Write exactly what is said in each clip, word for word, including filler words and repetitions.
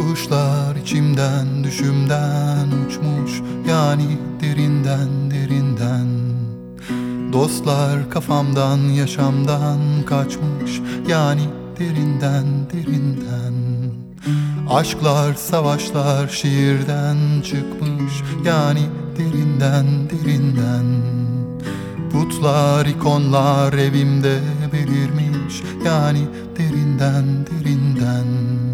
Kuşlar içimden düşümden uçmuş, yani derinden derinden. Dostlar kafamdan yaşamdan kaçmış, yani derinden derinden. Aşklar savaşlar şiirden çıkmış, yani derinden derinden. Putlar ikonlar evimde belirmiş, yani derinden derinden.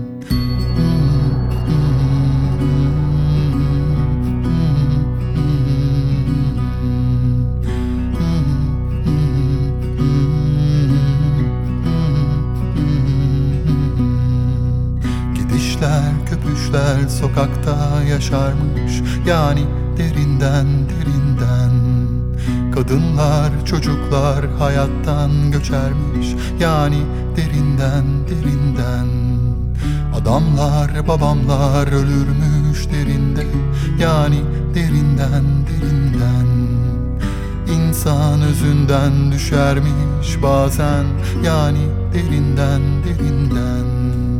Köpüşler sokakta yaşarmış, yani derinden derinden. Kadınlar çocuklar hayattan göçermiş, yani derinden derinden. Adamlar babamlar ölürmüş derinde, yani derinden derinden. İnsan özünden düşermiş bazen, yani derinden derinden.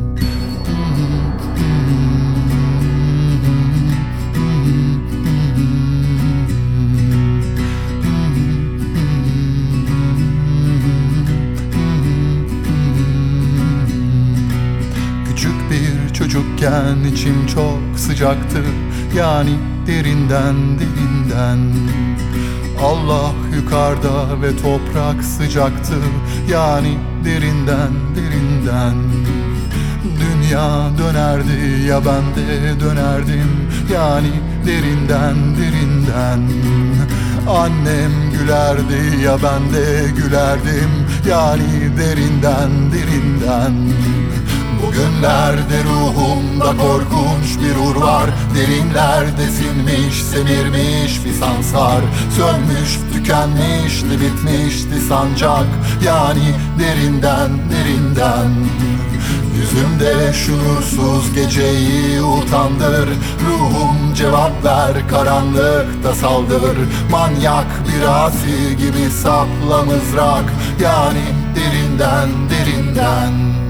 Çocukken içim çok sıcaktı, yani derinden derinden. Allah yukarıda ve toprak sıcaktı, yani derinden derinden. Dünya dönerdi ya ben de dönerdim, yani derinden derinden. Annem gülerdi ya ben de gülerdim, yani derinden derinden. Bugünlerde ruhumda korkunç bir ur var. Derinlerde sinmiş, semirmiş fisanslar. Sönmüş, tükenmişti, bitmişti sancak, yani derinden derinden. Yüzümde şuursuz geceyi utandır. Ruhum cevap ver, karanlıkta saldır. Manyak bir asi gibi sapla mızrak, yani derinden derinden.